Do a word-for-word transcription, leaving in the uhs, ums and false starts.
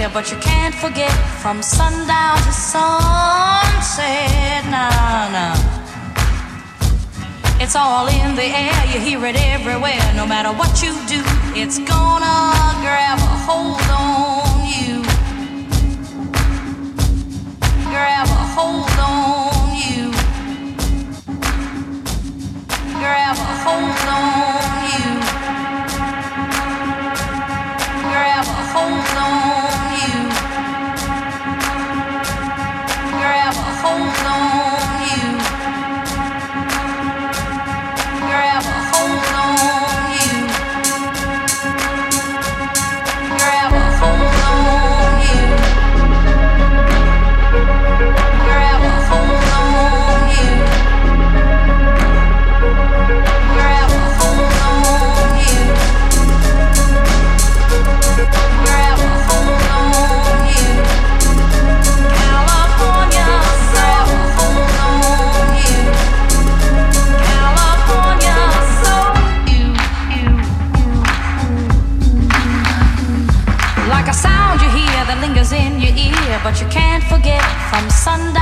year, but you can't forget from sundown to sunset. Nah, nah. It's all in the air, you hear it everywhere. No matter what you do, it's gonna grab a hold on you. Grab a hold on you. Grab a hold on you. Grab a hold on you. Grab a hold on you. Grab a hold on you. Grab a hold on you. Grab a hold on you. Grab a hold on you. Grab a hold on you. California, grab a hold on you. California, so you, you, like a sound you hear that lingers in your ear, but you can't forget from sundown